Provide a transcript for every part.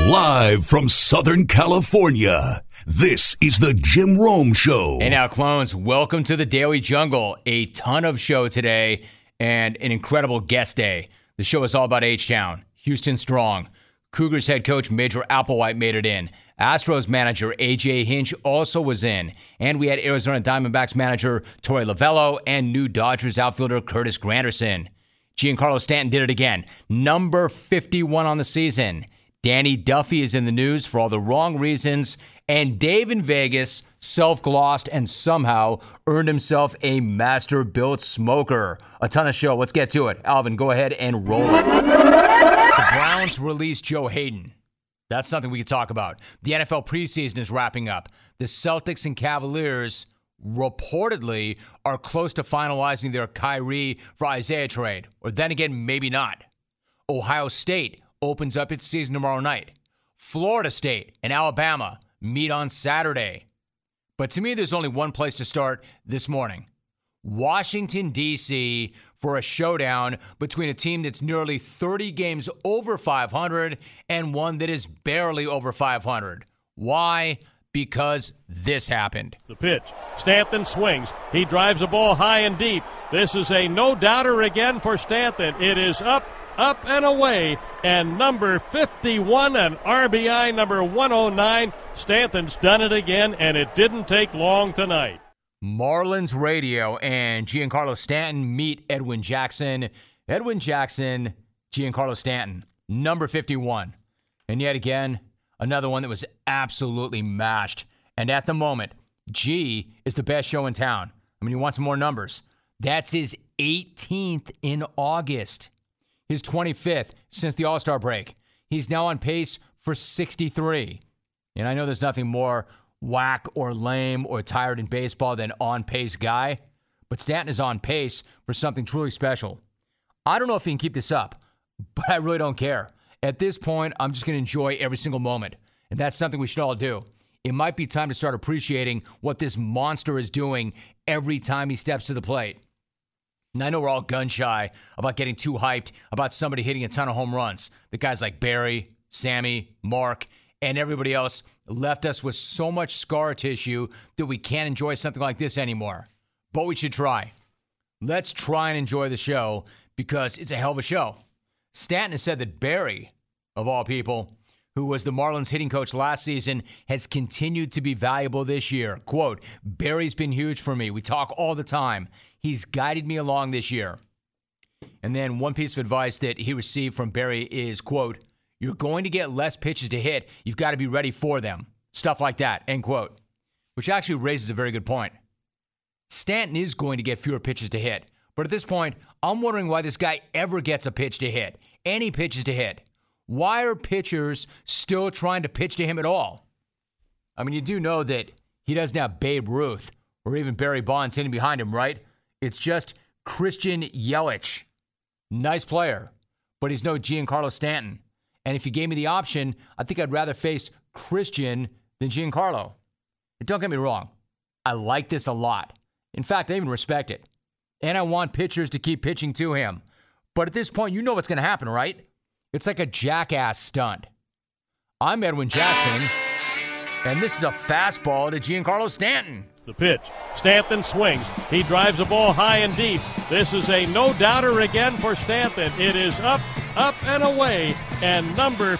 Live from Southern California, this is the Jim Rome Show. Hey now, clones, welcome to the Daily Jungle. A ton of show today and an incredible guest day. The show is all about H-Town, Houston Strong. Cougars head coach Major Applewhite made it in. Astros manager A.J. Hinch also was in. And we had Arizona Diamondbacks manager Torey Lovullo and new Dodgers outfielder Curtis Granderson. Giancarlo Stanton did it again. Number 51 on the season. Danny Duffy is in the news for all the wrong reasons. And Dave in Vegas self-glossed and somehow earned himself a master-built smoker. A ton of show. Let's get to it. Alvin, go ahead and roll it. The Browns released Joe Hayden. That's something we could talk about. The NFL preseason is wrapping up. The Celtics and Cavaliers reportedly are close to finalizing their Kyrie for Isaiah trade. Or then again, maybe not. Ohio State opens up its season tomorrow night. Florida State and Alabama meet on Saturday. But to me, there's only one place to start this morning. Washington, D.C. for a showdown between a team that's nearly 30 games over 500 and one that is barely over 500. Why? Because this happened. The pitch. Stanton swings. He drives the ball high and deep. This is a no-doubter again for Stanton. It is up and away. And number 51 and RBI number 109. Stanton's done it again, and it didn't take long tonight. Marlins Radio and Giancarlo Stanton meet Edwin Jackson. Edwin Jackson, Giancarlo Stanton, number 51. And yet again, another one that was absolutely mashed. And at the moment, G is the best show in town. I mean, you want some more numbers. That's his 18th in August. His 25th since the All-Star break. He's now on pace for 63. And I know there's nothing more whack or lame or tired in baseball than on-pace guy, but Stanton is on pace for something truly special. I don't know if he can keep this up, but I really don't care. At this point, I'm just going to enjoy every single moment, and that's something we should all do. It might be time to start appreciating what this monster is doing every time he steps to the plate. And I know we're all gun-shy about getting too hyped about somebody hitting a ton of home runs. The guys like Barry, Sammy, Mark, and everybody else left us with so much scar tissue that we can't enjoy something like this anymore. But we should try. Let's try and enjoy the show because it's a hell of a show. Stanton has said that Barry, of all people, who was the Marlins hitting coach last season, has continued to be valuable this year. Quote, Barry's been huge for me. We talk all the time. He's guided me along this year. And then one piece of advice that he received from Barry is, quote, you're going to get less pitches to hit. You've got to be ready for them. Stuff like that, end quote. Which actually raises a very good point. Stanton is going to get fewer pitches to hit. But at this point, I'm wondering why this guy ever gets a pitch to hit. Any pitches to hit. Why are pitchers still trying to pitch to him at all? I mean, you do know that he doesn't have Babe Ruth or even Barry Bonds hitting behind him, right? It's just Christian Yelich. Nice player, but he's no Giancarlo Stanton. And if you gave me the option, I think I'd rather face Christian than Giancarlo. And don't get me wrong. I like this a lot. In fact, I even respect it. And I want pitchers to keep pitching to him. But at this point, you know what's going to happen, right? It's like a jackass stunt. I'm Edwin Jackson, and this is a fastball to Giancarlo Stanton. The pitch. Stanton swings. He drives the ball high and deep. This is a no-doubter again for Stanton. It is up and away. And number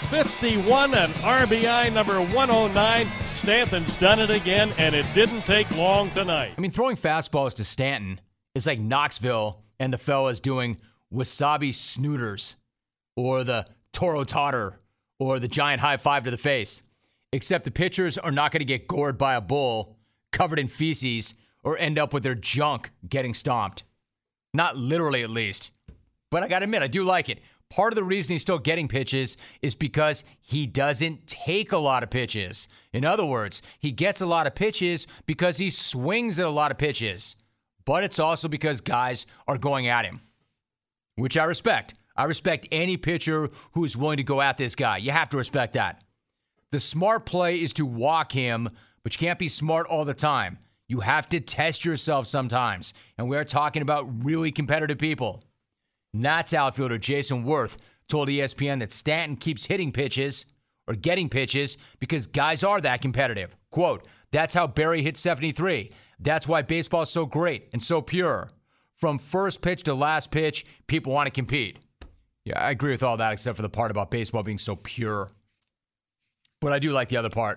51 and RBI number 109. Stanton's done it again, and it didn't take long tonight. I mean, throwing fastballs to Stanton is like Knoxville and the fellas doing wasabi snooters or the Toro Totter or the giant high five to the face. Except the pitchers are not going to get gored by a bull covered in feces or end up with their junk getting stomped. Not literally, at least. But I got to admit, I do like it. Part of the reason he's still getting pitches is because he doesn't take a lot of pitches. In other words, he gets a lot of pitches because he swings at a lot of pitches. But it's also because guys are going at him, which I respect. I respect any pitcher who is willing to go at this guy. You have to respect that. The smart play is to walk him, but you can't be smart all the time. You have to test yourself sometimes. And we're talking about really competitive people. Nats outfielder Jason Worth told ESPN that Stanton keeps hitting pitches, or getting pitches because guys are that competitive. Quote, that's how Barry hit 73. That's why baseball is so great and so pure. From first pitch to last pitch, people want to compete. Yeah, I agree with all that except for the part about baseball being so pure. But I do like the other part.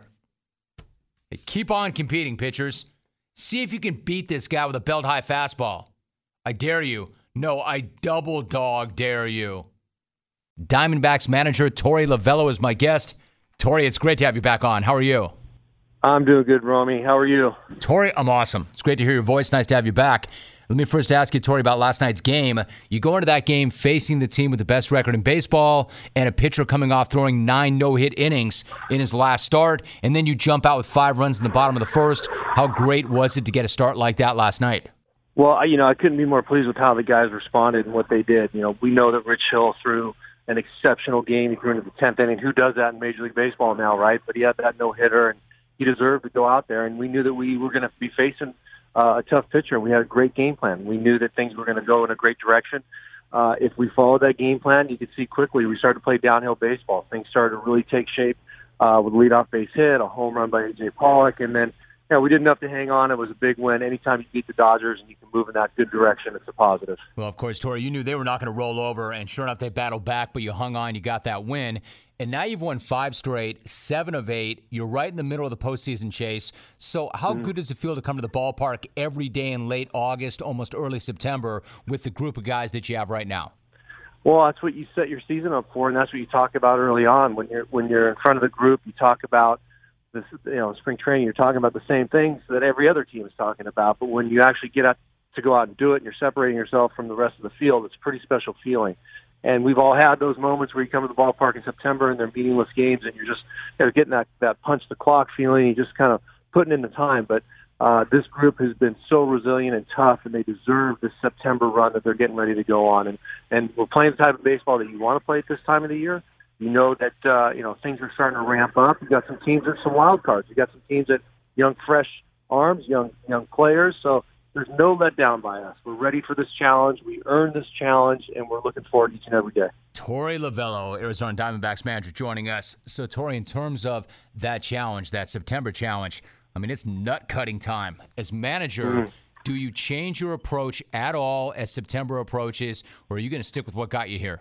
Hey, keep on competing, pitchers. See if you can beat this guy with a belt-high fastball. I dare you. No, I double dog dare you. Diamondbacks manager Torey Lovullo is my guest. Torey, it's great to have you back on. How are you? I'm doing good, Romy. How are you? Torey, I'm awesome. It's great to hear your voice. Nice to have you back. Let me first ask you, Torey, about last night's game. You go into that game facing the team with the best record in baseball and a pitcher coming off throwing 9 no-hit innings in his last start, and then you jump out with 5 runs in the bottom of the first. How great was it to get a start like that last night? Well, I couldn't be more pleased with how the guys responded and what they did. We know that Rich Hill threw an exceptional game. He threw into the 10th inning. Who does that in Major League Baseball now, right? But he had that no-hitter, and he deserved to go out there, and we knew that we were going to be facing a tough pitcher, and we had a great game plan. We knew that things were going to go in a great direction. If we followed that game plan, you could see quickly we started to play downhill baseball. Things started to really take shape with a leadoff base hit, a home run by A.J. Pollock, and then we did enough to hang on. It was a big win. Anytime you beat the Dodgers and you can move in that good direction, it's a positive. Well, of course, Torey, you knew they were not going to roll over, and sure enough, they battled back, but you hung on, you got that win. And now you've won 5 straight, 7 of 8. You're right in the middle of the postseason chase. So how good does it feel to come to the ballpark every day in late August, almost early September, with the group of guys that you have right now? Well, that's what you set your season up for, and that's what you talk about early on. When you're in front of the group, you talk about this, spring training. You're talking about the same things that every other team is talking about. But when you actually get out to go out and do it, and you're separating yourself from the rest of the field, it's a pretty special feeling. And we've all had those moments where you come to the ballpark in September and they're meaningless games, and you're just getting that punch the clock feeling. You just kind of putting in the time. But this group has been so resilient and tough, and they deserve this September run that they're getting ready to go on. And we're playing the type of baseball that you want to play at this time of the year. You know that things are starting to ramp up. You got some teams that are some wild cards. You got some teams that young, fresh arms, young players. So there's no letdown by us. We're ready for this challenge. We earned this challenge, and we're looking forward each and every day. Torey Lovullo, Arizona Diamondbacks manager, joining us. So, Torey, in terms of that challenge, that September challenge, I mean, it's nut-cutting time. As manager, do you change your approach at all as September approaches, or are you going to stick with what got you here?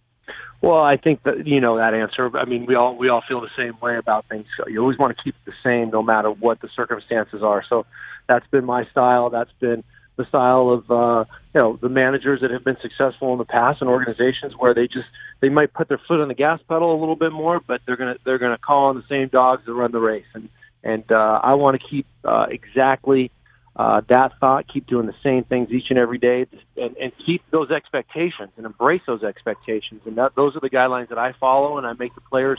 Well, I think that that answer. I mean, we all feel the same way about things. So you always want to keep it the same, no matter what the circumstances are. So that's been my style. That's been the style of the managers that have been successful in the past, and organizations where they might put their foot on the gas pedal a little bit more, but they're gonna call on the same dogs that run the race. And I want to keep exactly that thought, keep doing the same things each and every day, and keep those expectations and embrace those expectations. And those are the guidelines that I follow, and I make the players,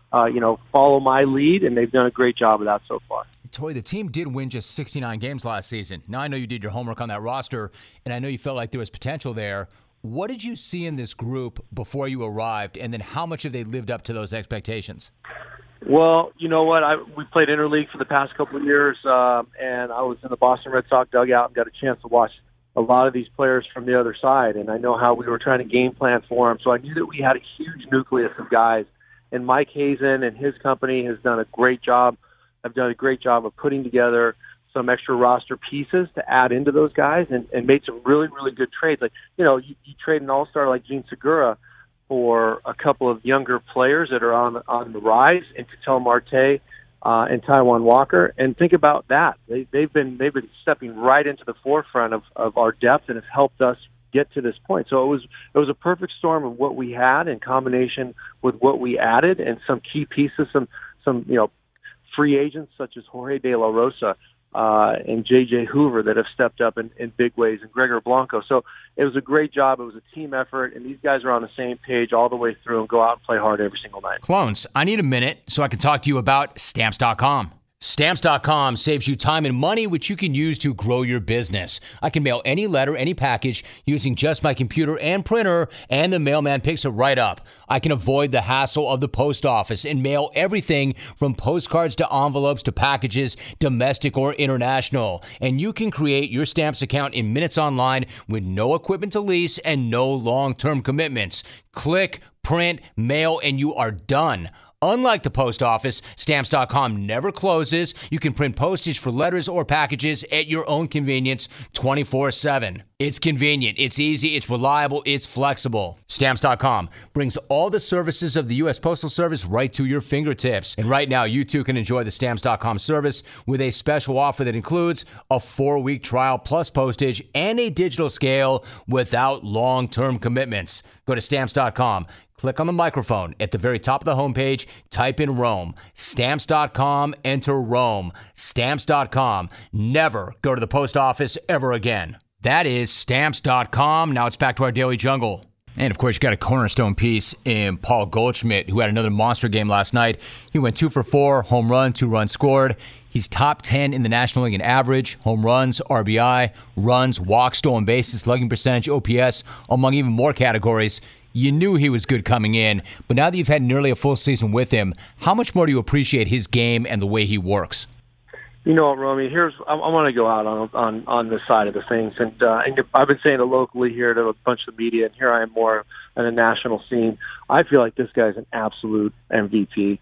follow my lead, and they've done a great job of that so far. Torey, the team did win just 69 games last season. Now, I know you did your homework on that roster, and I know you felt like there was potential there. What did you see in this group before you arrived, and then how much have they lived up to those expectations? Well, you know what? We played interleague for the past couple of years, and I was in the Boston Red Sox dugout and got a chance to watch a lot of these players from the other side, and I know how we were trying to game plan for them. So I knew that we had a huge nucleus of guys, and Mike Hazen and his company has done a great job. I've done a great job of putting together some extra roster pieces to add into those guys, and made some really, really good trades. Like, you trade an all-star like Gene Segura for a couple of younger players that are on the rise, and Ketel Marte and Taijuan Walker. And think about that. They've been stepping right into the forefront of our depth, and have helped us get to this point. So it was a perfect storm of what we had in combination with what we added, and some key pieces, some free agents such as Jorge De La Rosa and J.J. Hoover that have stepped up in big ways, and Gregor Blanco. So it was a great job. It was a team effort, and these guys are on the same page all the way through and go out and play hard every single night. Clones, I need a minute so I can talk to you about Stamps.com. Stamps.com saves you time and money, which you can use to grow your business. I can mail any letter, any package using just my computer and printer, and the mailman picks it right up. I can avoid the hassle of the post office and mail everything from postcards to envelopes to packages, domestic or international. And you can create your Stamps account in minutes online with no equipment to lease and no long-term commitments. Click, print, mail, and you are done. Unlike the post office, Stamps.com never closes. You can print postage for letters or packages at your own convenience 24/7. It's convenient, it's easy, it's reliable, it's flexible. Stamps.com brings all the services of the U.S. Postal Service right to your fingertips. And right now, you too can enjoy the Stamps.com service with a special offer that includes a 4-week trial plus postage and a digital scale without long-term commitments. Go to Stamps.com. Click on the microphone at the very top of the homepage. Type in Rome. Stamps.com. Enter Rome. Stamps.com. Never go to the post office ever again. That is Stamps.com. Now it's back to our Daily Jungle. And, of course, you got a cornerstone piece in Paul Goldschmidt, who had another monster game last night. He went 2 for 4, home run, 2 runs scored. He's top 10 in the National League in average, home runs, RBI, runs, walks, stolen bases, slugging percentage, OPS, among even more categories. You knew he was good coming in, but now that you've had nearly a full season with him, how much more do you appreciate his game and the way he works? You know what, Romy? I want to go out on this side of the things, and I've been saying it locally here to a bunch of the media, and here I am more on a national scene. I feel like this guy's an absolute MVP.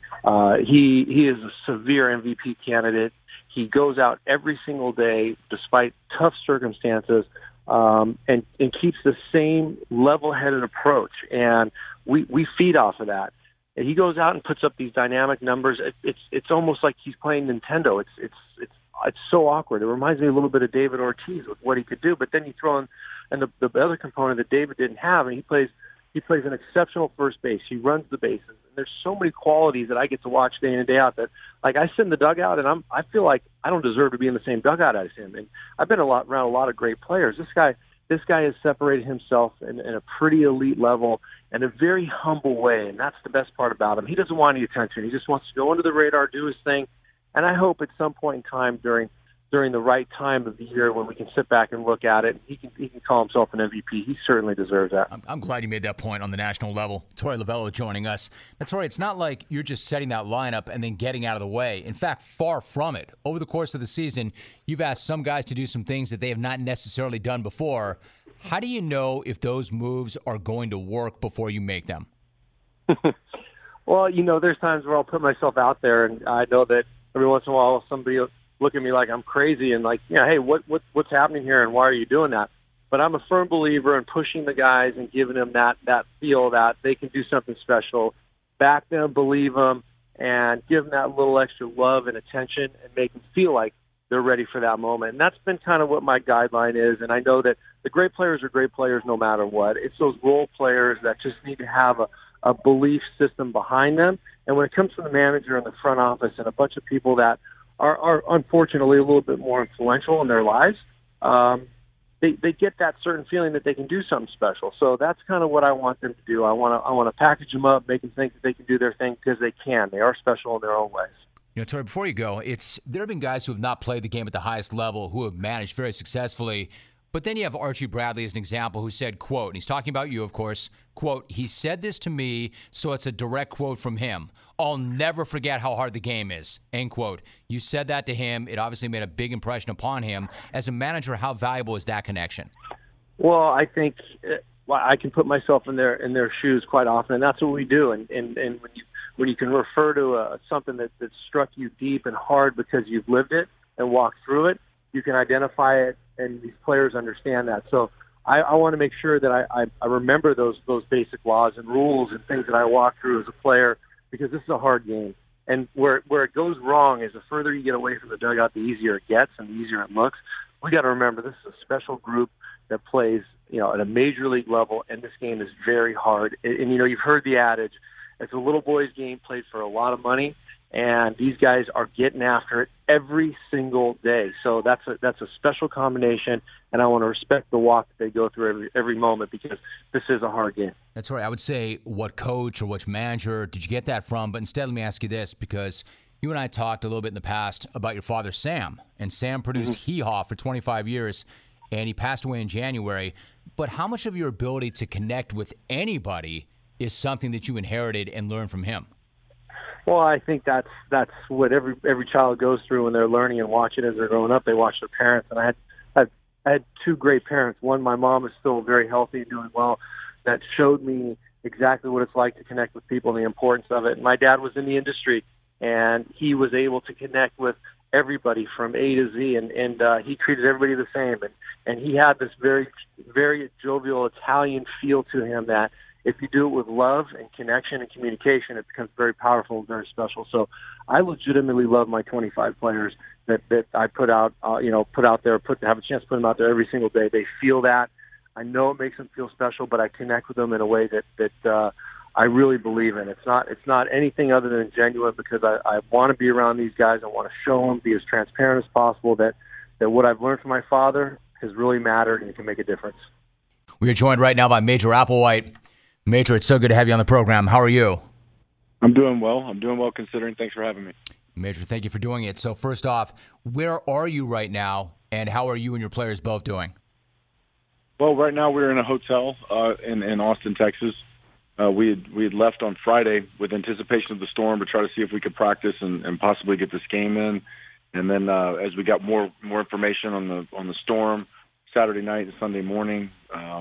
He is a severe MVP candidate. He goes out every single day, despite tough circumstances, and keeps the same level-headed approach, and we feed off of that. And he goes out and puts up these dynamic numbers. It's almost like he's playing Nintendo. It's so awkward. It reminds me a little bit of David Ortiz with what he could do. But then you throw in and the other component that David didn't have, and he plays an exceptional first base. He runs the bases. And there's so many qualities that I get to watch day in and day out that, like, I sit in the dugout and I feel like I don't deserve to be in the same dugout as him. And I've been around a lot of great players. This guy has separated himself in a pretty elite level in a very humble way, and that's the best part about him. He doesn't want any attention. He just wants to go under the radar, do his thing, and I hope at some point in time during the right time of the year when we can sit back and look at it, he can call himself an MVP. He certainly deserves that. I'm glad you made that point on the national level. Torey Lovullo joining us. Now, Torey, it's not like you're just setting that lineup and then getting out of the way. In fact, far from it. Over the course of the season, you've asked some guys to do some things that they have not necessarily done before. How do you know if those moves are going to work before you make them? Well, there's times where I'll put myself out there, and I know that every once in a while somebody will look at me like I'm crazy and like, hey, what's happening here and why are you doing that? But I'm a firm believer in pushing the guys and giving them that feel that they can do something special, back them, believe them, and give them that little extra love and attention and make them feel like they're ready for that moment. And that's been kind of what my guideline is. And I know that the great players are great players no matter what. It's those role players that just need to have a belief system behind them. And when it comes to the manager and the front office and a bunch of people that are unfortunately a little bit more influential in their lives, they get that certain feeling that they can do something special. So that's kind of what I want them to do. I want to package them up, make them think that they can do their thing because they can. They are special in their own ways. Torey, before you go, there have been guys who have not played the game at the highest level who have managed very successfully. But then you have Archie Bradley as an example who said, quote, and he's talking about you, of course, quote, he said this to me, so it's a direct quote from him. I'll never forget how hard the game is, end quote. You said that to him. It obviously made a big impression upon him. As a manager, how valuable is that connection? Well, I think I can put myself in their shoes quite often, and that's what we do. And when you can refer to something that struck you deep and hard because you've lived it and walked through it, you can identify it, and these players understand that. So I want to make sure that I remember those basic laws and rules and things that I walk through as a player, because this is a hard game. And where it goes wrong is the further you get away from the dugout, the easier it gets and the easier it looks. We got to remember this is a special group that plays, at a major league level, and this game is very hard. And you've heard the adage, it's a little boy's game played for a lot of money. And these guys are getting after it every single day. So that's a special combination, and I want to respect the walk that they go through every moment, because this is a hard game. That's right. I would say what coach or which manager did you get that from? But instead, let me ask you this, because you and I talked a little bit in the past about your father, Sam. And Sam produced Hee Haw for 25 years, and he passed away in January. But how much of your ability to connect with anybody is something that you inherited and learned from him? Well, I think that's what every child goes through when they're learning and watching as they're growing up. They watch their parents, and I had two great parents. One, my mom is still very healthy and doing well, that showed me exactly what it's like to connect with people and the importance of it. And my dad was in the industry, and he was able to connect with everybody from A to Z, and he treated everybody the same. And he had this very, very jovial Italian feel to him that if you do it with love and connection and communication, it becomes very powerful and very special. So I legitimately love my 25 players that I put out, have a chance to put them out there every single day. They feel that. I know it makes them feel special, but I connect with them in a way that I really believe in. It's not anything other than genuine, because I want to be around these guys. I want to show them, be as transparent as possible, that what I've learned from my father has really mattered and it can make a difference. We are joined right now by Major Applewhite. Major, it's so good to have you on the program. How are you? I'm doing well. Considering. Thanks for having me. Major, thank you for doing it. So first off, where are you right now, and how are you and your players both doing? Well, right now we're in a hotel in Austin, Texas. We had left on Friday with anticipation of the storm to try to see if we could practice and possibly get this game in. And then as we got more information on the storm Saturday night and Sunday morning,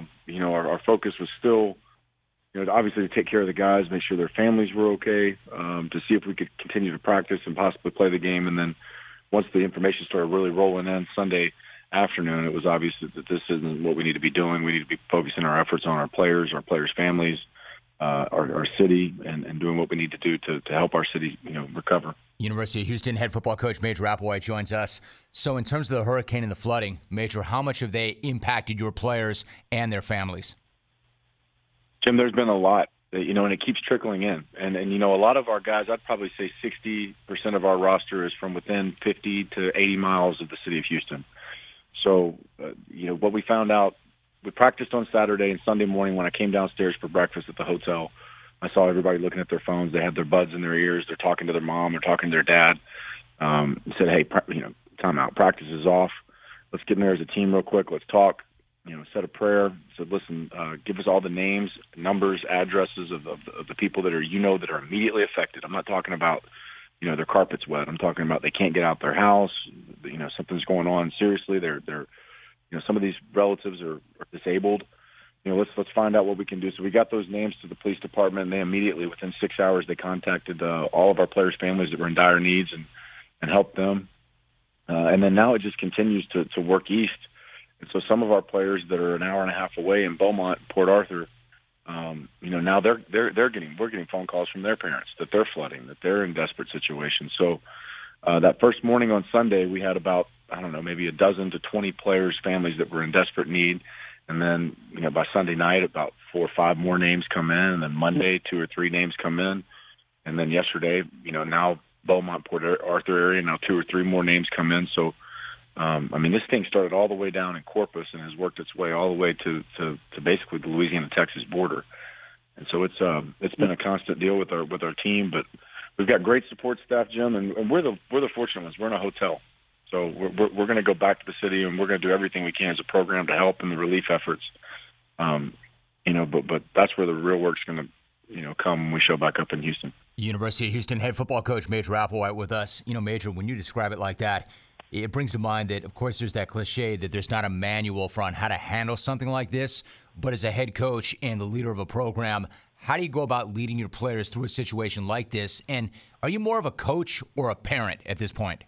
our focus was still, obviously to take care of the guys, make sure their families were okay, to see if we could continue to practice and possibly play the game. And then once the information started really rolling in Sunday afternoon, it was obvious that this isn't what we need to be doing. We need to be focusing our efforts on our players' families, our city, and doing what we need to do to help our city, recover. University of Houston head football coach Major Applewhite joins us. So in terms of the hurricane and the flooding, Major, how much have they impacted your players and their families? Jim, there's been a lot, and it keeps trickling in. And a lot of our guys, I'd probably say 60% of our roster is from within 50 to 80 miles of the city of Houston. So, what we found out, we practiced on Saturday and Sunday morning. When I came downstairs for breakfast at the hotel, I saw everybody looking at their phones. They had their buds in their ears. They're talking to their mom. They're talking to their dad. Said, hey, time out. Practice is off. Let's get in there as a team real quick. Let's talk. Said a prayer. Said, listen, give us all the names, numbers, addresses of the people that are, that are immediately affected. I'm not talking about, their carpet's wet. I'm talking about they can't get out their house. Something's going on seriously. They're some of these relatives are disabled. Let's find out what we can do. So we got those names to the police department, and they immediately, within 6 hours, they contacted all of our players' families that were in dire needs and helped them. And then now it just continues to work east. And so some of our players that are an hour and a half away in Beaumont, Port Arthur, now we're getting phone calls from their parents that they're flooding, that they're in desperate situations. So that first morning on Sunday, we had about, maybe a dozen to 20 players' families that were in desperate need. And then, by Sunday night, about 4 or 5 more names come in. And then Monday, 2 or 3 names come in. And then yesterday, now Beaumont, Port Arthur area, now 2 or 3 more names come in. So, this thing started all the way down in Corpus and has worked its way all the way to basically the Louisiana-Texas border. And so it's been a constant deal with our team, but we've got great support staff, Jim, and we're the fortunate ones. We're in a hotel. So we're going to go back to the city, and we're going to do everything we can as a program to help in the relief efforts. But that's where the real work's going to come when we show back up in Houston. University of Houston head football coach Major Applewhite with us. Major, when you describe it like that, it brings to mind that, of course, there's that cliche that there's not a manual for on how to handle something like this. But as a head coach and the leader of a program, how do you go about leading your players through a situation like this? And are you more of a coach or a parent at this point?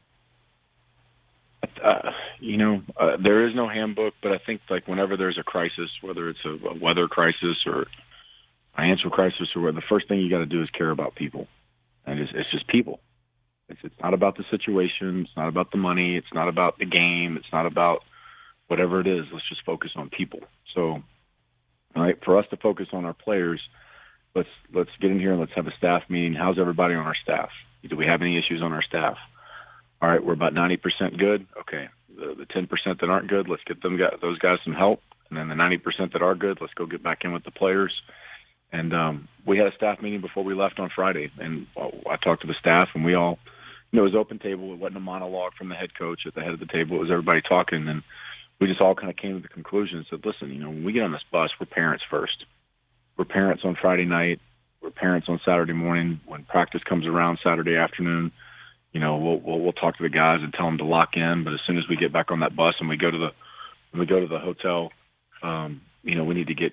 There is no handbook, but I think whenever there's a crisis, whether it's a weather crisis or financial crisis or whatever, the first thing you got to do is care about people. And it's just people. It's not about the situation. It's not about the money. It's not about the game. It's not about whatever it is. Let's just focus on people. So, all right, for us to focus on our players, let's get in here and let's have a staff meeting. How's everybody on our staff? Do we have any issues on our staff? All right, we're about 90% good. Okay, the 10% that aren't good, let's get those guys some help. And then the 90% that are good, let's go get back in with the players. And we had a staff meeting before we left on Friday, and I talked to the staff, and we all, it was open table. It wasn't a monologue from the head coach at the head of the table. It was everybody talking, and we just all kind of came to the conclusion and said, listen, when we get on this bus, we're parents first. We're parents on Friday night. We're parents on Saturday morning. When practice comes around Saturday afternoon, we'll talk to the guys and tell them to lock in. But as soon as we get back on that bus and we go to the hotel, we need to get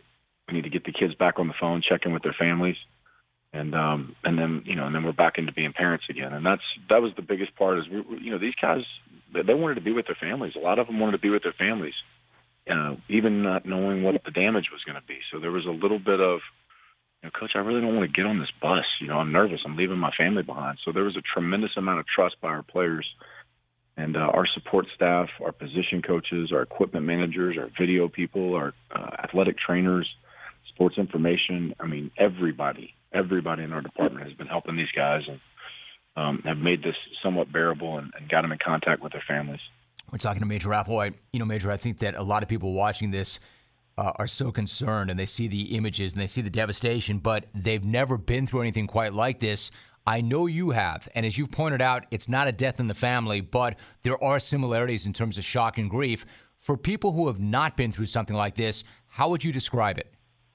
We need to get the kids back on the phone, check in with their families, and then we're back into being parents again. And that was the biggest part. Is these guys, they wanted to be with their families. A lot of them wanted to be with their families, even not knowing what the damage was going to be. So there was a little bit of, Coach, I really don't want to get on this bus. I'm nervous. I'm leaving my family behind. So there was a tremendous amount of trust by our players and our support staff, our position coaches, our equipment managers, our video people, our athletic trainers, sports information. I mean, everybody in our department has been helping these guys and have made this somewhat bearable and got them in contact with their families. We're talking to Major Applewhite. Major, I think that a lot of people watching this are so concerned, and they see the images and they see the devastation, but they've never been through anything quite like this. I know you have, and as you've pointed out, it's not a death in the family, but there are similarities in terms of shock and grief. For people who have not been through something like this, how would you describe it?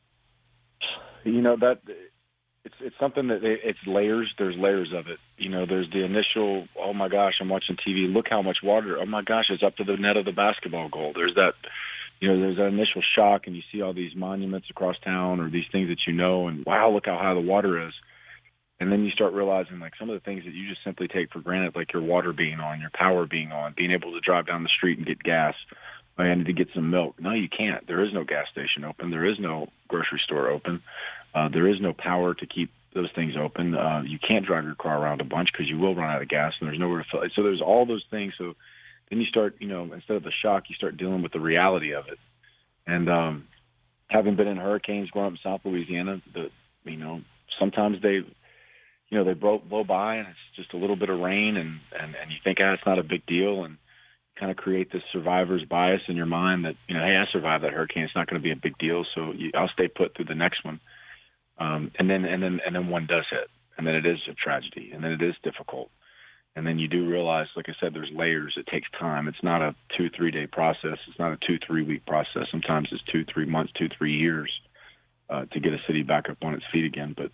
That it's something that it's layers. There's layers of it. There's the initial, oh my gosh, I'm watching TV. Look how much water. Oh my gosh, it's up to the net of the basketball goal. There's that. There's that initial shock, and you see all these monuments across town or these things that and wow, look how high the water is. And then you start realizing, like, some of the things that you just simply take for granted, like your water being on, your power being on, being able to drive down the street and get gas. I need to get some milk. No, you can't. There is no gas station open. There is no grocery store open. There is no power to keep those things open. You can't drive your car around a bunch because you will run out of gas, and there's nowhere to fill it. So there's all those things. So then you start, instead of the shock, you start dealing with the reality of it. And having been in hurricanes growing up in South Louisiana, sometimes they blow by and it's just a little bit of rain, and you think, it's not a big deal, and kind of create this survivor's bias in your mind that, hey, I survived that hurricane. It's not going to be a big deal, so I'll stay put through the next one. And then one does hit, and then it is a tragedy, and then it is difficult. And then you do realize, like I said, there's layers. It takes time. It's not a 2-3 day process. It's not a 2-3 week process. Sometimes it's 2-3 months, 2-3 years to get a city back up on its feet again. But,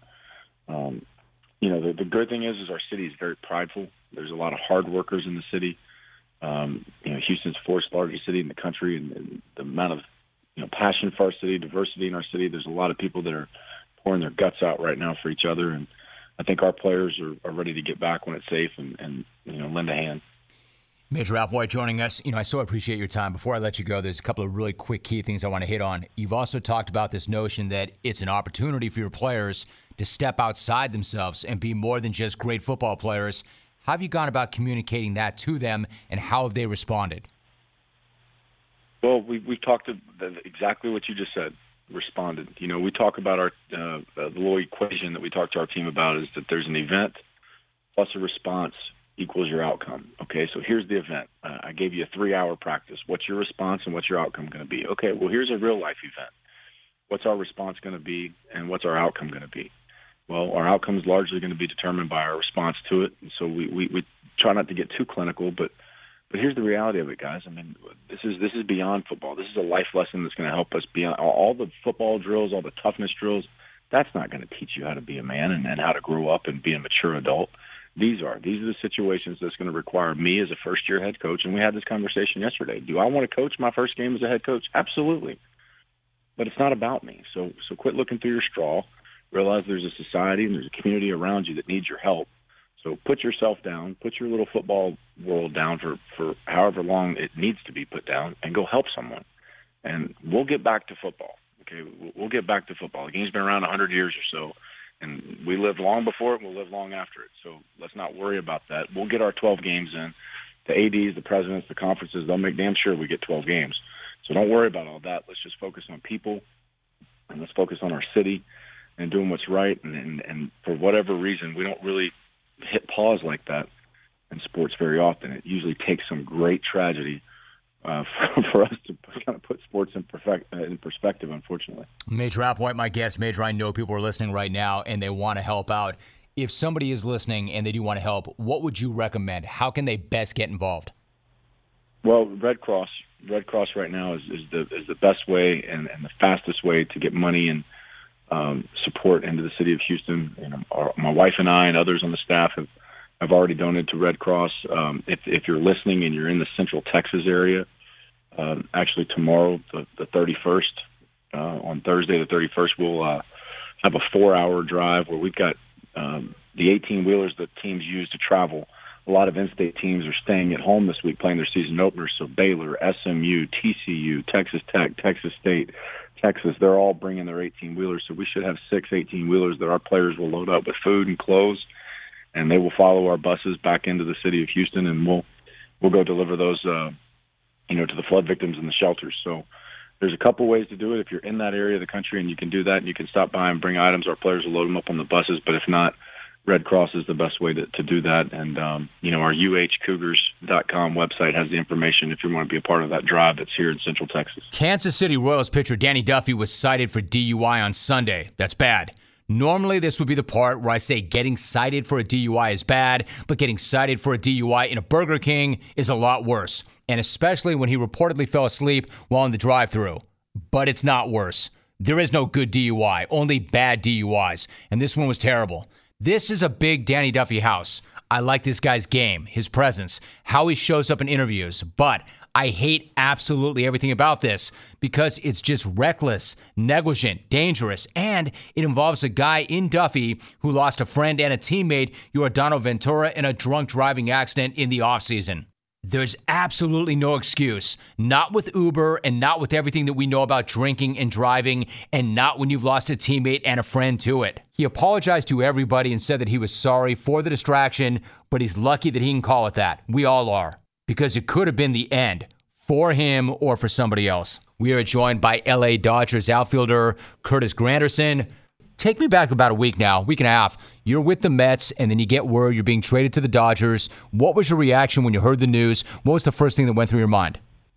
the good thing is our city is very prideful. There's a lot of hard workers in the city. Houston's fourth largest city in the country, and the amount of, passion for our city, diversity in our city. There's a lot of people that are pouring their guts out right now for each other, and I think our players are ready to get back when it's safe and lend a hand. Major Applewhite joining us. I so appreciate your time. Before I let you go, there's a couple of really quick key things I want to hit on. You've also talked about this notion that it's an opportunity for your players to step outside themselves and be more than just great football players. How have you gone about communicating that to them, and how have they responded? Well, we've talked exactly what you just said. Responded. We talk about our the little equation that we talk to our team about is that there's an event plus a response equals your outcome. Okay, so here's the event. I gave you a 3-hour practice. What's your response and what's your outcome going to be? Okay, well, here's a real life event. What's our response going to be, and what's our outcome going to be? Well, our outcome is largely going to be determined by our response to it. And so we try not to get too clinical, but here's the reality of it, guys. I mean, this is beyond football. This is a life lesson that's going to help us beyond all the football drills, all the toughness drills. That's not going to teach you how to be a man and how to grow up and be a mature adult. These are the situations that's going to require me as a first-year head coach. And we had this conversation yesterday. Do I want to coach my first game as a head coach? Absolutely. But it's not about me. So quit looking through your straw. Realize there's a society and there's a community around you that needs your help. So put yourself down, put your little football world down for however long it needs to be put down, and go help someone. And we'll get back to football. Okay, we'll get back to football. The game's been around 100 years or so, and we lived long before it, and we'll live long after it. So let's not worry about that. We'll get our 12 games in. The ADs, the presidents, the conferences, they'll make damn sure we get 12 games. So don't worry about all that. Let's just focus on people, and let's focus on our city and doing what's right. And for whatever reason, we don't really hit pause like that in sports very often. It usually takes some great tragedy for us to kind of put sports in perspective, unfortunately. Major Applewhite, my guest. Major, I know people are listening right now and they want to help out. If somebody is listening and they do want to help, what would you recommend? How can they best get involved? Well, Red Cross right now is the best way and the fastest way to get money and support into the city of Houston. My wife and I and others on the staff have already donated to Red Cross. If you're listening and you're in the Central Texas area, actually tomorrow, the 31st, on Thursday the 31st. We'll have a 4-hour drive where we've got the 18-wheelers that teams use to travel. A lot of in-state teams are staying at home this week playing their season openers. So Baylor, SMU, TCU, Texas Tech, Texas State, Texas, they're all bringing their 18-wheelers. So we should have 6 18-wheelers that our players will load up with food and clothes, and they will follow our buses back into the city of Houston, and we'll go deliver those, to the flood victims in the shelters. So there's a couple ways to do it. If you're in that area of the country and you can do that, and you can stop by and bring items, our players will load them up on the buses. But if not, Red Cross is the best way to do that. And, our uhcougars.com website has the information if you want to be a part of that drive that's here in Central Texas. Kansas City Royals pitcher Danny Duffy was cited for DUI on Sunday. That's bad. Normally, this would be the part where I say getting cited for a DUI is bad, but getting cited for a DUI in a Burger King is a lot worse, and especially when he reportedly fell asleep while in the drive-thru. But it's not worse. There is no good DUI, only bad DUIs, and this one was terrible. This is a big Danny Duffy house. I like this guy's game, his presence, how he shows up in interviews, but I hate absolutely everything about this because it's just reckless, negligent, dangerous, and it involves a guy in Duffy who lost a friend and a teammate, Yordano Ventura, in a drunk driving accident in the offseason. There's absolutely no excuse, not with Uber and not with everything that we know about drinking and driving, and not when you've lost a teammate and a friend to it. He apologized to everybody and said that he was sorry for the distraction, but he's lucky that he can call it that. We all are, because it could have been the end for him or for somebody else. We are joined by LA Dodgers outfielder Curtis Granderson. Take me back about a week and a half. You're with the Mets, and then you get word you're being traded to the Dodgers. What was your reaction when you heard the news? What was the first thing that went through your mind?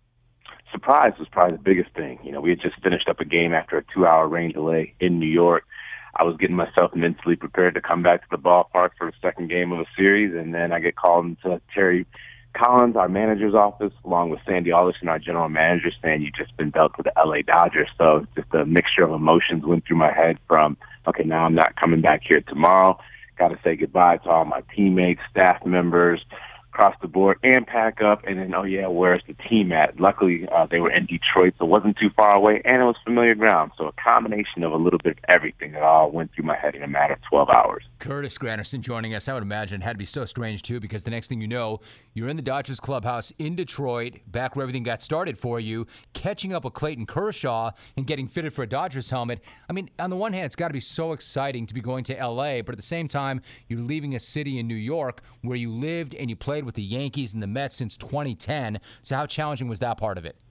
Surprise was probably the biggest thing. We had just finished up a game after a 2-hour rain delay in New York. I was getting myself mentally prepared to come back to the ballpark for the second game of a series, and then I get called into Terry Collins, our manager's office, along with Sandy Alderson, our general manager, saying you've just been dealt to the LA Dodgers. So just a mixture of emotions went through my head from, okay, now I'm not coming back here tomorrow. Got to say goodbye to all my teammates, staff members, across the board, and pack up. And then, where's the team at? Luckily, they were in Detroit, so it wasn't too far away, and it was familiar ground. So a combination of a little bit of everything that all went through my head in a matter of 12 hours. Curtis Granderson joining us. I would imagine it had to be so strange, too, because the next thing you know, you're in the Dodgers clubhouse in Detroit, back where everything got started for you, catching up with Clayton Kershaw and getting fitted for a Dodgers helmet. I mean, on the one hand, it's got to be so exciting to be going to L.A., but at the same time, you're leaving a city in New York where you lived and you played with the Yankees and the Mets since 2010. So how challenging was that part of it?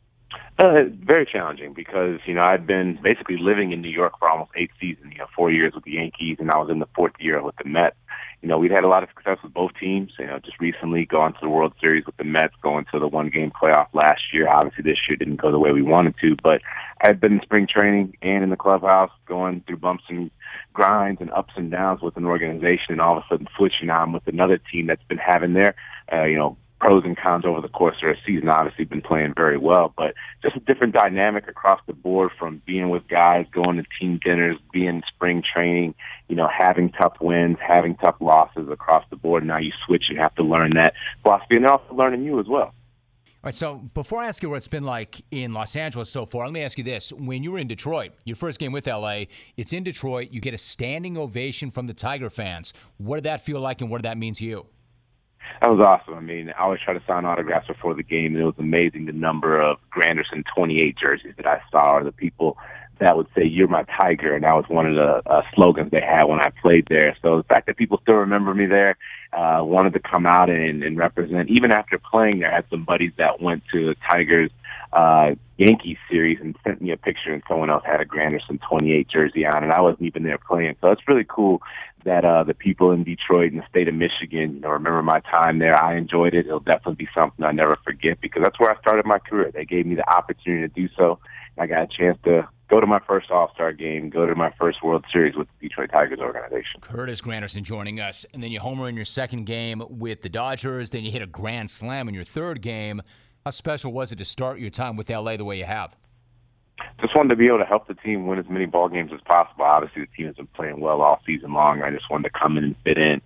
Very challenging because, I'd been basically living in New York for almost 8 seasons, 4 years with the Yankees, and I was in the 4th year with the Mets. We'd had a lot of success with both teams, just recently going to the World Series with the Mets, going to the one-game playoff last year. Obviously, this year didn't go the way we wanted to, but I had been in spring training and in the clubhouse going through bumps and grinds and ups and downs with an organization, and all of a sudden switching on with another team that's been having their, pros and cons over the course of the season. Obviously been playing very well, but just a different dynamic across the board from being with guys, going to team dinners, being in spring training, having tough wins, having tough losses across the board. Now you switch and have to learn that philosophy, and they're also learning you as well. All right, so before I ask you what it's been like in Los Angeles so far, let me ask you this. When you were in Detroit, your first game with L.A., it's in Detroit. You get a standing ovation from the Tiger fans. What did that feel like, and what did that mean to you? That was awesome. I mean, I always try to sign autographs before the game, and it was amazing the number of Granderson 28 jerseys that I saw, or the people that would say, "You're my Tiger," and that was one of the slogans they had when I played there. So the fact that people still remember me there, wanted to come out and represent. Even after playing there, I had some buddies that went to the Tigers Yankees series and sent me a picture, and someone else had a Granderson 28 jersey on, and I wasn't even there playing. So it's really cool that the people in Detroit and the state of Michigan, remember my time there. I enjoyed it. It'll definitely be something I never forget because that's where I started my career. They gave me the opportunity to do so. I got a chance to go to my first All-Star game, go to my first World Series with the Detroit Tigers organization. Curtis Granderson joining us. And then you homer in your second game with the Dodgers. Then you hit a grand slam in your third game. How special was it to start your time with L.A. the way you have? Just wanted to be able to help the team win as many ball games as possible. Obviously, the team has been playing well all season long. I just wanted to come in and fit in.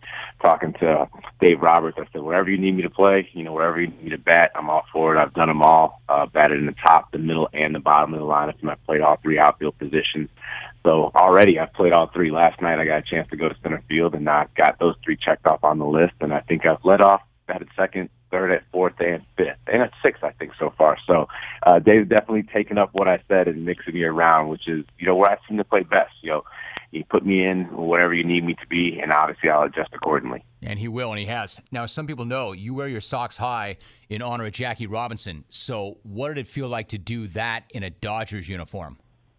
talking to Dave Roberts. I said, wherever you need me to play, wherever you need me to bat, I'm all for it. I've done them all, batted in the top, the middle, and the bottom of the lineup, and I've played all three outfield positions. So already I've played all three. Last night I got a chance to go to center field, and I've got those three checked off on the list, and I think I've led off, batted second, third, at fourth, and fifth, and at sixth, I think, so far. So Dave's definitely taken up what I said and mixing me around, which is, where I seem to play best. You put me in wherever you need me to be, and obviously I'll adjust accordingly. And he will, and he has. Now, some people know you wear your socks high in honor of Jackie Robinson. So what did it feel like to do that in a Dodgers uniform?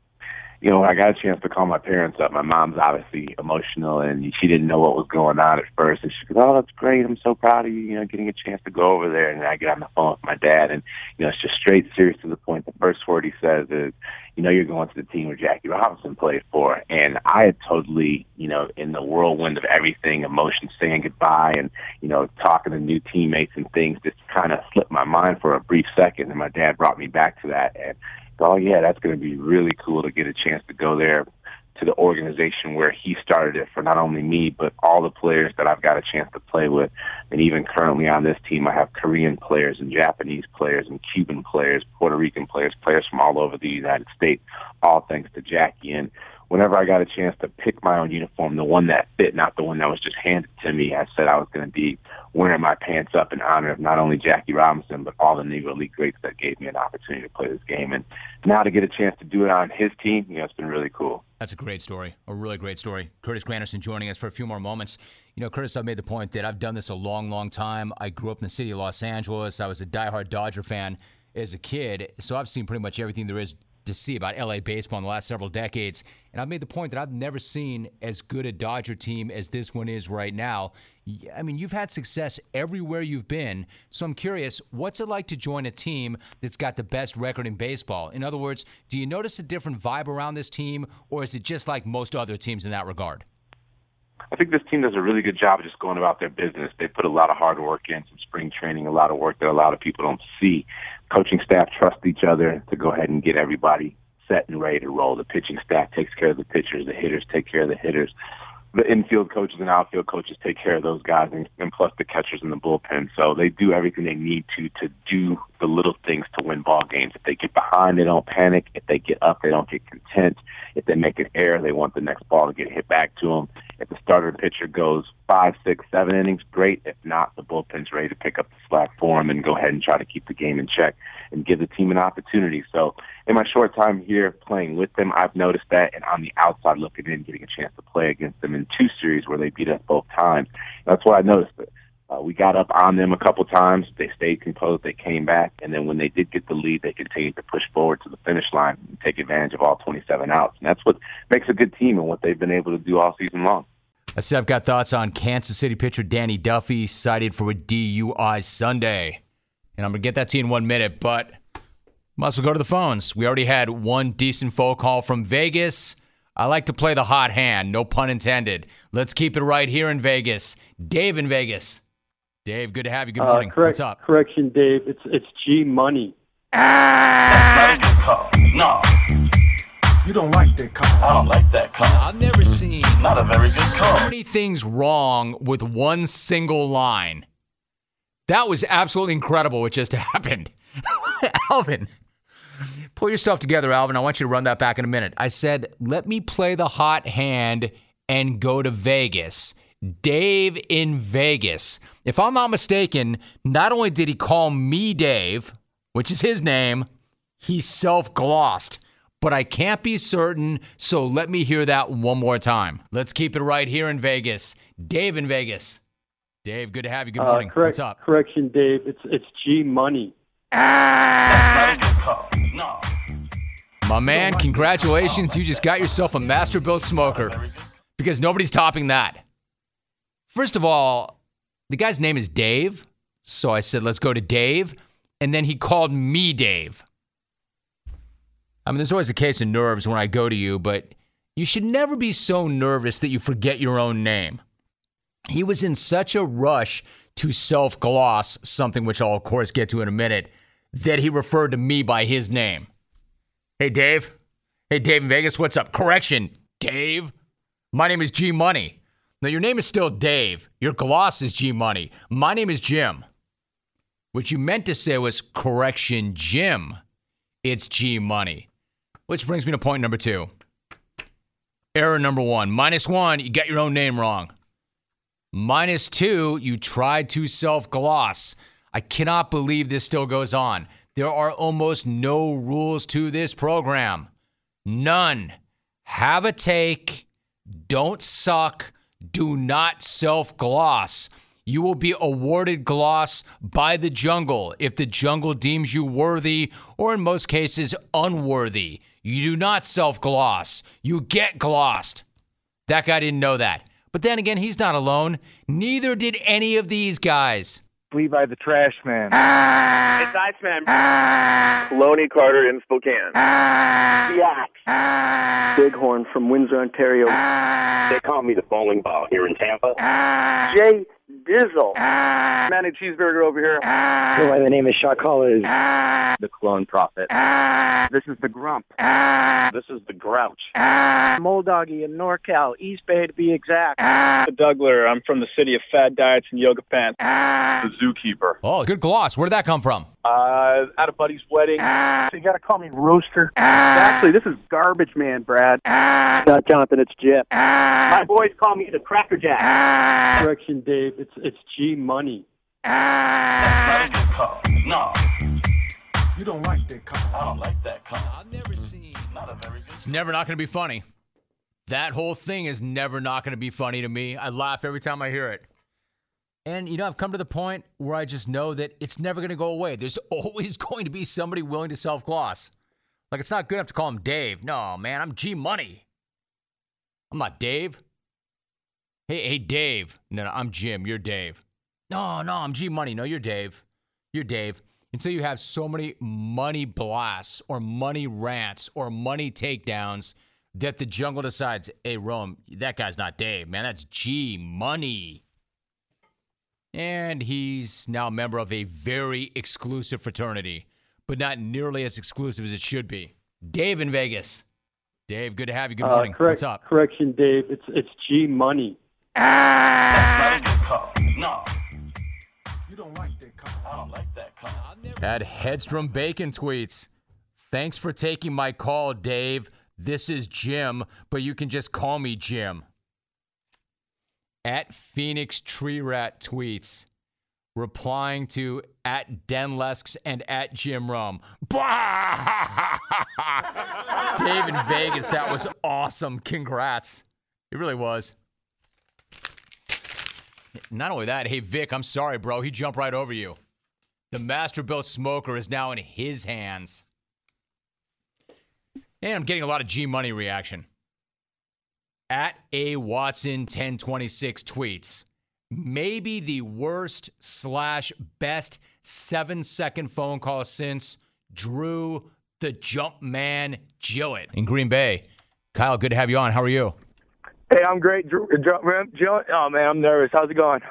I got a chance to call my parents up. My mom's obviously emotional, and she didn't know what was going on at first. And she goes, "Oh, that's great. I'm so proud of you, getting a chance to go over there." And I get on the phone with my dad, and, it's just straight serious to the point. The first word he says is, "You're going to the team where Jackie Robinson played for." And I had totally, in the whirlwind of everything, emotions, saying goodbye and, talking to new teammates and things, just kind of slipped my mind for a brief second. And my dad brought me back to that. And, oh, yeah, that's going to be really cool to get a chance to go there to the organization where he started it for not only me, but all the players that I've got a chance to play with. And even currently on this team, I have Korean players and Japanese players and Cuban players, Puerto Rican players, players from all over the United States, all thanks to Jackie. And whenever I got a chance to pick my own uniform, the one that fit, not the one that was just handed to me, I said I was going to be wearing my pants up in honor of not only Jackie Robinson, but all the Negro League greats that gave me an opportunity to play this game. And now to get a chance to do it on his team, it's been really cool. That's a great story, a really great story. Curtis Granderson joining us for a few more moments. Curtis, I've made the point that I've done this a long, long time. I grew up in the city of Los Angeles. I was a diehard Dodger fan as a kid, so I've seen pretty much everything there is to see about LA baseball in the last several decades. And I've made the point that I've never seen as good a Dodger team as this one is right now. I mean, you've had success everywhere you've been. So I'm curious, what's it like to join a team that's got the best record in baseball? In other words, do you notice a different vibe around this team, or is it just like most other teams in that regard? I think this team does a really good job of just going about their business. They put a lot of hard work in, some spring training, a lot of work that a lot of people don't see. Coaching staff trust each other to go ahead and get everybody set and ready to roll. The pitching staff takes care of the pitchers. The hitters take care of the hitters. The infield coaches and outfield coaches take care of those guys, and plus the catchers in the bullpen. So they do everything they need to do the little things to win ball games. If they get behind, they don't panic. If they get up, they don't get content. If they make an error, they want the next ball to get hit back to them. If the starter pitcher goes 5, 6, 7 innings, great. If not, the bullpen's ready to pick up the slack for them and go ahead and try to keep the game in check and give the team an opportunity. So in my short time here playing with them, I've noticed that, and on the outside looking in, getting a chance to play against them in 2 series where they beat us both times. That's what I noticed. We got up on them a couple times. They stayed composed. They came back. And then when they did get the lead, they continued to push forward to the finish line and take advantage of all 27 outs. And that's what makes a good team and what they've been able to do all season long. I said I've got thoughts on Kansas City pitcher Danny Duffy, cited for a DUI Sunday. And I'm going to get that to you in 1 minute, but must well go to the phones. We already had one decent phone call from Vegas. I like to play the hot hand, no pun intended. Let's keep it right here in Vegas. Dave in Vegas. Dave, good to have you. Good morning. What's up? Correction, Dave. It's G Money. That's not a good call. No. You don't like that call. I don't like that call. I've never seen not a very good call. So many things wrong with one single line. That was absolutely incredible what just happened. Alvin, pull yourself together, Alvin. I want you to run that back in a minute. I said, let me play the hot hand and go to Vegas. Dave in Vegas. If I'm not mistaken, not only did he call me Dave, which is his name, he self-glossed. But I can't be certain, so let me hear that one more time. Let's keep it right here in Vegas. Dave in Vegas. Dave, good to have you. Good morning. What's up? Correction, Dave. It's G Money. That's not a good call. No. My man, congratulations. You just got yourself a master-built smoker because nobody's topping that. First of all, the guy's name is Dave, so I said, let's go to Dave, and then he called me Dave. I mean, there's always a case of nerves when I go to you, but you should never be so nervous that you forget your own name. He was in such a rush to self-gloss, something which I'll, of course, get to in a minute, that he referred to me by his name. Hey, Dave. Hey, Dave in Vegas, what's up? Correction, Dave. My name is G Money. No, your name is still Dave. Your gloss is G Money. My name is Jim. What you meant to say was correction, Jim. It's G Money. Which brings me to point number 2. Error number 1. -1, you got your own name wrong. -2, you tried to self-gloss. I cannot believe this still goes on. There are almost no rules to this program. None. Have a take. Don't suck. Do not self-gloss. You will be awarded gloss by the jungle if the jungle deems you worthy, or in most cases, unworthy. You do not self-gloss. You get glossed. That guy didn't know that. But then again, he's not alone. Neither did any of these guys. Levi the Trash Man. It's Iceman. Lonnie Carter in Spokane. Yax. Bighorn from Windsor, Ontario. They call me the bowling ball here in Tampa. Jay Dizzle. Manny Cheeseburger over here. Hi, my name is Shaw Collins. The Clone Prophet. This is the Grump. This is the Grouch. Moldoggy in NorCal, East Bay to be exact. The Dougler. I'm from the city of fad diets and yoga pants. The Zookeeper. Oh, good gloss. Where did that come from? At a buddy's wedding. So you got to call me Rooster. Actually, this is Garbage Man, Brad. Not Jonathan, it's Jip. My boys call me the Cracker Jack. Correction, Dave. It's G Money. That's not a good call. No. You don't like that call. I don't like that call. I've never seen. Not a very good. It's never not going to be funny. That whole thing is never not going to be funny to me. I laugh every time I hear it. And, I've come to the point where I just know that it's never going to go away. There's always going to be somebody willing to self-gloss. Like, it's not good enough to call him Dave. No, man, I'm G Money. I'm not Dave. Hey, Dave. No, I'm Jim. You're Dave. No, I'm G Money. No, you're Dave. You're Dave. Until you have so many money blasts or money rants or money takedowns that the jungle decides, hey, Rome, that guy's not Dave, man. That's G Money. And he's now a member of a very exclusive fraternity, but not nearly as exclusive as it should be. Dave in Vegas. Dave, good to have you. Good morning. What's up? Correction, Dave. It's G Money. That's not a good call. No. You don't like that call. I don't like that call. Had Headstrom Bacon tweets. Thanks for taking my call, Dave. This is Jim, but you can just call me Jim. At Phoenix Tree Rat tweets, replying to at Denlesks and at Jim Rome. Dave in Vegas, that was awesome. Congrats. It really was. Not only that, hey, Vic, I'm sorry, bro. He jumped right over you. The Masterbuilt Smoker is now in his hands. And I'm getting a lot of G Money reaction. At A Watson 1026 tweets, maybe the worst / best 7-second phone call since Drew the Jumpman Gillett in Green Bay. Kyle, good to have you on. How are you? Hey, I'm great. Drew, Jumpman Gillett. Oh, man, I'm nervous. How's it going?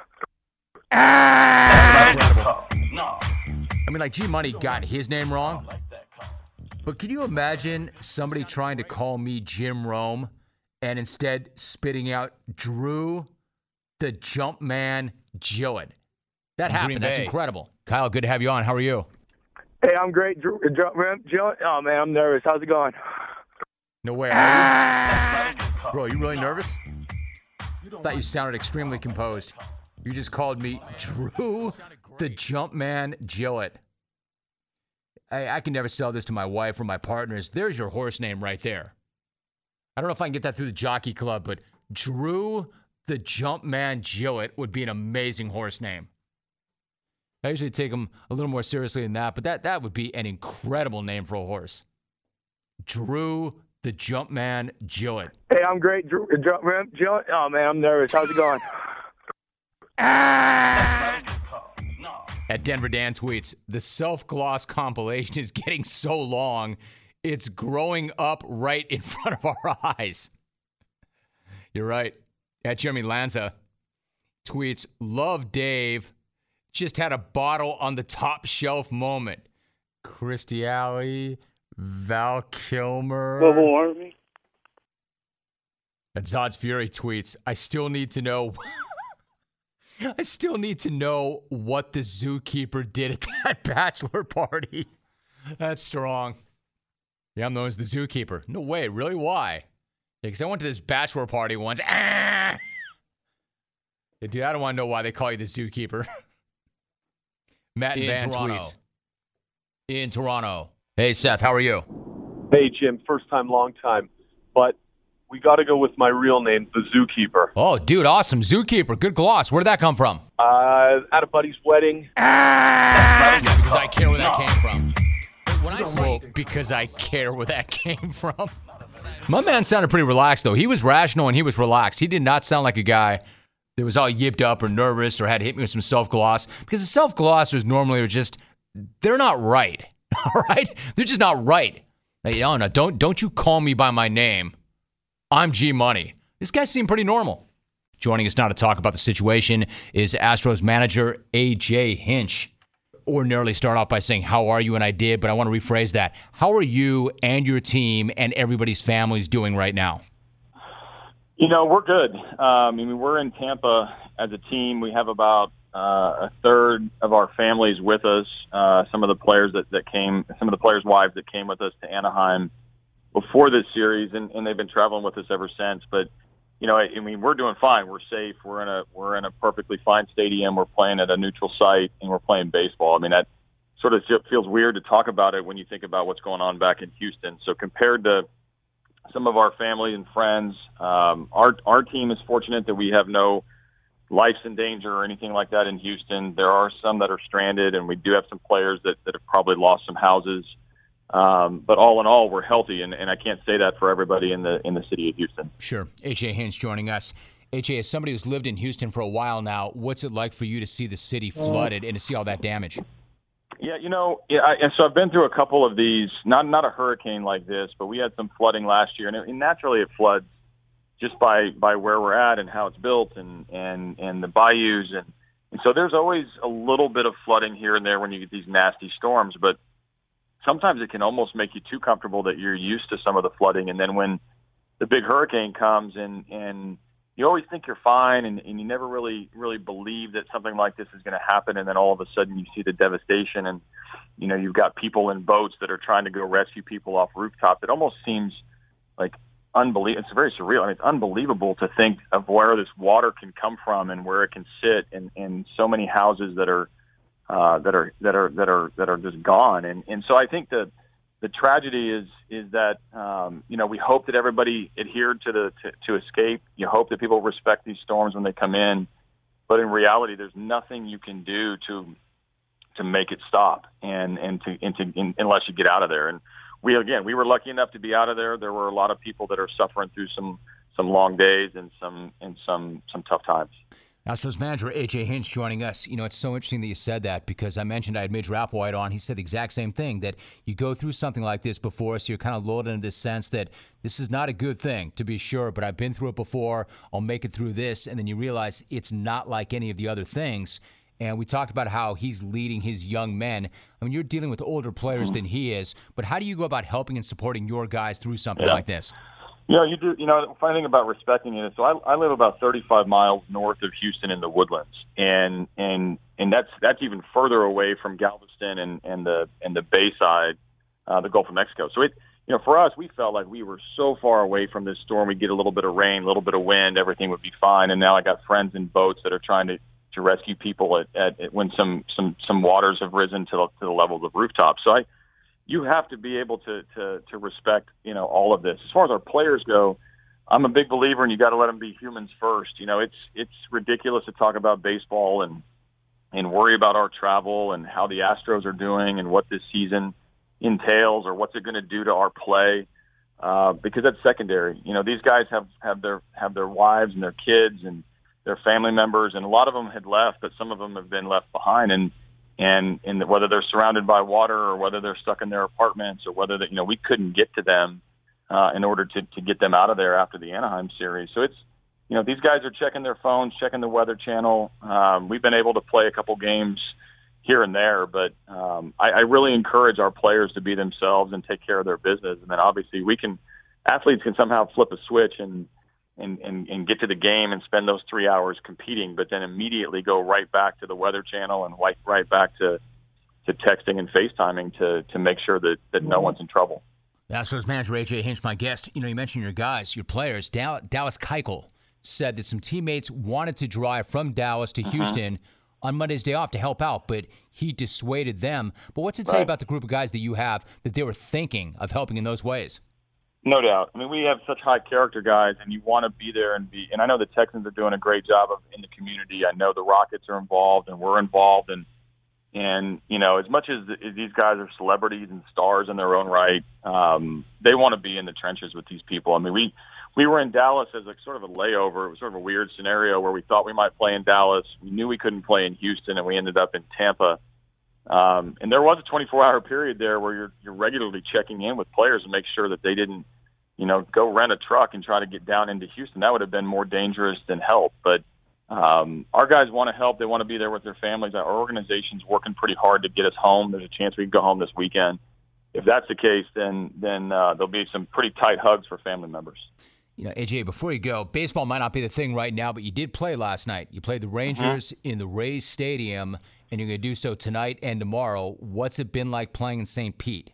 No. I mean, like, G Money got his name wrong. But can you imagine somebody trying to call me Jim Rome and instead spitting out Drew the Jumpman Gillett? That happened. That's incredible. Kyle, good to have you on. How are you? Hey, I'm great. Drew, Jumpman Gillett. Oh, man, I'm nervous. How's it going? No way, are you? Bro, are you really nervous? I thought you sounded extremely composed. You just called me Drew the Jumpman Gillett. I can never sell this to my wife or my partners. There's your horse name right there. I don't know if I can get that through the Jockey Club, but Drew the Jumpman Gillett would be an amazing horse name. I usually take them a little more seriously than that, but that would be an incredible name for a horse. Drew the Jumpman Gillett. Hey, I'm great. Drew Jumpman Gillett. Oh, man, I'm nervous. How's it going? At Denver Dan tweets, the self-gloss compilation is getting so long, it's growing up right in front of our eyes. You're right. At Jeremy Lanza tweets, love Dave, just had a bottle on the top shelf moment. Christy Alley, Val Kilmer. And Zod's Fury tweets, I still need to know what the zookeeper did at that bachelor party. That's strong. Yeah, I'm known as the zookeeper. No way, really? Why? Because I went to this bachelor party once. Yeah, dude, I don't want to know why they call you the zookeeper. Matt and Van tweets. In Toronto. Hey, Seth, how are you? Hey, Jim. First time, long time. But we got to go with my real name, the Zookeeper. Oh, dude, awesome. Zookeeper. Good gloss. Where did that come from? At a buddy's wedding. Because I care where that came from. When I say because I care where that came from, my man sounded pretty relaxed, though. He was rational and he was relaxed. He did not sound like a guy that was all yipped up or nervous or had hit me with some self-gloss. Because the self-glossers normally are just, they're not right. All right? They're just not right. Like, oh, no, don't you call me by my name. I'm G Money. This guy seemed pretty normal. Joining us now to talk about the situation is Astros manager A.J. Hinch. Ordinarily start off by saying, how are you? And I did, but I want to rephrase that. How are you and your team and everybody's families doing right now? You know, we're good. We're in Tampa as a team. We have about a third of our families with us. Some of the players that came, some of the players' wives that came with us to Anaheim before this series, and they've been traveling with us ever since. But you know, we're doing fine. We're safe. We're in a perfectly fine stadium. We're playing at a neutral site, and we're playing baseball. I mean, that sort of feels weird to talk about it when you think about what's going on back in Houston. So compared to some of our family and friends, our team is fortunate that we have no life's in danger or anything like that in Houston. There are some that are stranded, and we do have some players that have probably lost some houses. But all in all, we're healthy, and I can't say that for everybody in the city of Houston. Sure. A.J. Hinch joining us. A.J., as somebody who's lived in Houston for a while now, what's it like for you to see the city flooded and to see all that damage? Yeah, so I've been through a couple of these, not a hurricane like this, but we had some flooding last year, and naturally it floods just by where we're at and how it's built and the bayous. And so there's always a little bit of flooding here and there when you get these nasty storms, but sometimes it can almost make you too comfortable that you're used to some of the flooding. And then when the big hurricane comes and you always think you're fine and you never really believe that something like this is going to happen. And then all of a sudden you see the devastation and, you know, you've got people in boats that are trying to go rescue people off rooftops. It almost seems like unbelievable. It's very surreal. I mean, it's unbelievable to think of where this water can come from and where it can sit in so many houses that are just gone. And so I think the tragedy is that, we hope that everybody adhered to escape. You hope that people respect these storms when they come in, but in reality, there's nothing you can do to make it stop unless you get out of there. And we were lucky enough to be out of there. There were a lot of people that are suffering through some long days and some tough times. Astros manager A.J. Hinch joining us. You know, it's so interesting that you said that because I mentioned I had Midge Applewhite on. He said the exact same thing, that you go through something like this before, so you're kind of lulled into this sense that this is not a good thing, to be sure, but I've been through it before. I'll make it through this. And then you realize it's not like any of the other things. And we talked about how he's leading his young men. I mean, you're dealing with older players than he is, but how do you go about helping and supporting your guys through something like this? Yeah, you do. You know, the funny thing about respecting it is, so I live about 35 miles north of Houston in the Woodlands, and that's even further away from Galveston and the Bayside, the Gulf of Mexico. So for us, we felt like we were so far away from this storm. We'd get a little bit of rain, a little bit of wind, everything would be fine. And now I got friends in boats that are trying to rescue people at when some waters have risen to the levels of rooftops. So you have to be able to respect, all of this. As far as our players go, I'm a big believer in you got to let them be humans first. It's ridiculous to talk about baseball and worry about our travel and how the Astros are doing and what this season entails or what's it going to do to our play, because that's secondary. These guys have their wives and their kids and their family members, and a lot of them had left, but some of them have been left behind. And whether they're surrounded by water or whether they're stuck in their apartments or whether we couldn't get to them in order to get them out of there after the Anaheim series. So it's, these guys are checking their phones, checking the Weather Channel. We've been able to play a couple games here and there, but I really encourage our players to be themselves and take care of their business. And then obviously athletes can somehow flip a switch and and get to the game and spend those 3 hours competing, but then immediately go right back to the Weather Channel and right back to texting and FaceTiming to make sure that no one's in trouble. Astros manager A.J. Hinch, my guest. You mentioned your guys, your players. Dallas Keuchel said that some teammates wanted to drive from Dallas to Houston on Monday's day off to help out, but he dissuaded them. But what's it say about the group of guys that you have that they were thinking of helping in those ways? No doubt. I mean, we have such high character guys, and you want to be there and I know the Texans are doing a great job in the community. I know the Rockets are involved, and we're involved, and as much as these guys are celebrities and stars in their own right, they want to be in the trenches with these people. I mean, we were in Dallas as sort of a layover. It was sort of a weird scenario where we thought we might play in Dallas. We knew we couldn't play in Houston, and we ended up in Tampa. And there was a 24-hour period there where you're regularly checking in with players and make sure that they didn't, go rent a truck and try to get down into Houston. That would have been more dangerous than help. But our guys want to help. They want to be there with their families. Our organization's working pretty hard to get us home. There's a chance we can go home this weekend. If that's the case, then there'll be some pretty tight hugs for family members. AJ, before you go, baseball might not be the thing right now, but you did play last night. You played the Rangers in the Rays Stadium, and you're going to do so tonight and tomorrow. What's it been like playing in St. Pete?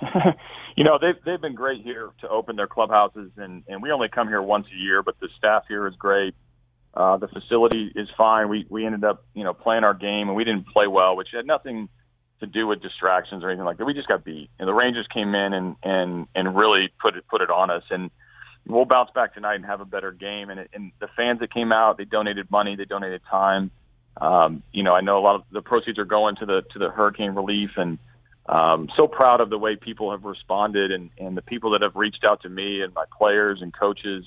They've been great here to open their clubhouses, and we only come here once a year, but the staff here is great. The facility is fine. We ended up, playing our game, and we didn't play well, which had nothing to do with distractions or anything like that. We just got beat, and the Rangers came in and really put it on us. And we'll bounce back tonight and have a better game. And the fans that came out, they donated money, they donated time. I know a lot of the proceeds are going to the hurricane relief, and so proud of the way people have responded and the people that have reached out to me and my players and coaches.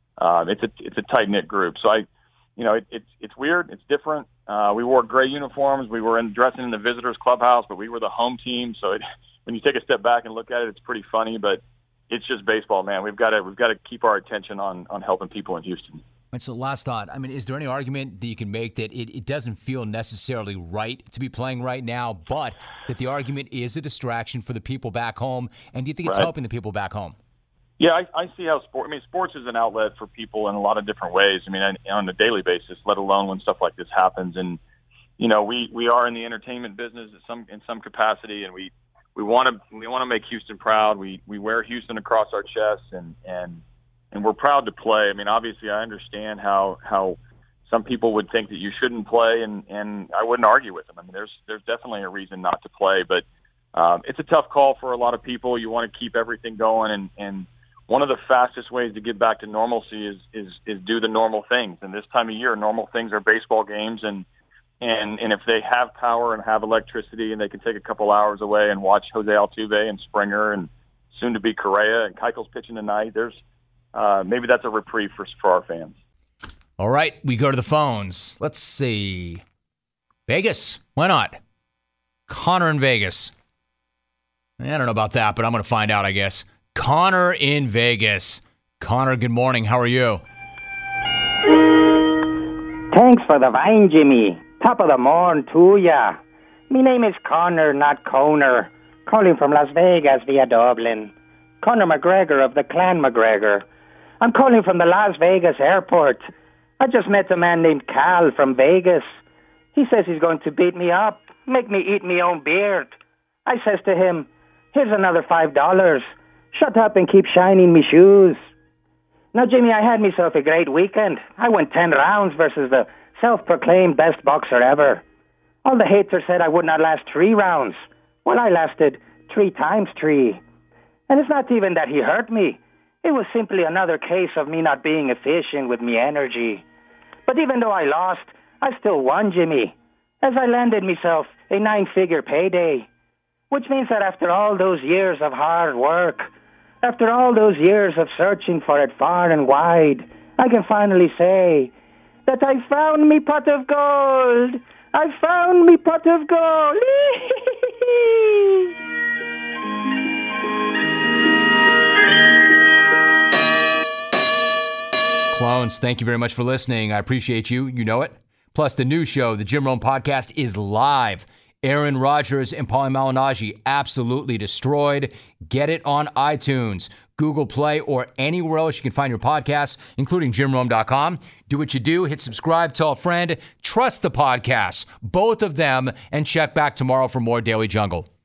It's a tight knit group. So it's weird. It's different. We wore gray uniforms. We were dressing in the visitors clubhouse, but we were the home team. So when you take a step back and look at it, it's pretty funny, but it's just baseball, man. We've got to keep our attention on helping people in Houston. And so last thought, is there any argument that you can make that it doesn't feel necessarily right to be playing right now, but that the argument is a distraction for the people back home? And do you think it's helping the people back home? Yeah, I see how sports is an outlet for people in a lot of different ways. On a daily basis, let alone when stuff like this happens. And, we are in the entertainment business in some capacity, and we want to make Houston proud. We wear Houston across our chests, and we're proud to play. Obviously, I understand how some people would think that you shouldn't play, and I wouldn't argue with them. There's definitely a reason not to play, but it's a tough call for a lot of people. You want to keep everything going, and one of the fastest ways to get back to normalcy is do the normal things. And this time of year, normal things are baseball games, and if they have power and have electricity and they can take a couple hours away and watch Jose Altuve and Springer and soon to be Correa and Keuchel's pitching tonight, there's maybe that's a reprieve for our fans. All right, we go to the phones. Let's see. Vegas, why not? Connor in Vegas. I don't know about that, but I'm going to find out, I guess. Connor in Vegas. Connor, good morning. How are you? Thanks for the vine, Jimmy. Top of the morn to ya. Me name is Connor, not Conor. Calling from Las Vegas via Dublin. Conor McGregor of the Clan McGregor. I'm calling from the Las Vegas airport. I just met a man named Cal from Vegas. He says he's going to beat me up, make me eat me own beard. I says to him, here's another $5. Shut up and keep shining me shoes. Now, Jimmy, I had myself a great weekend. I went 10 rounds versus the self-proclaimed best boxer ever. All the haters said I would not last 3 rounds. Well, I lasted 3 times 3. And it's not even that he hurt me. It was simply another case of me not being efficient with me energy. But even though I lost, I still won, Jimmy, as I landed myself a 9-figure payday. Which means that after all those years of hard work, after all those years of searching for it far and wide, I can finally say that I found me pot of gold. I found me pot of gold. Clones, thank you very much for listening. I appreciate you. You know it. Plus, the new show, the Jim Rome Podcast, is live. Aaron Rodgers and Paulie Malignaggi absolutely destroyed. Get it on iTunes. Google Play, or anywhere else you can find your podcasts, including JimRome.com. Do what you do. Hit subscribe, tell a friend. Trust the podcasts, both of them, and check back tomorrow for more Daily Jungle.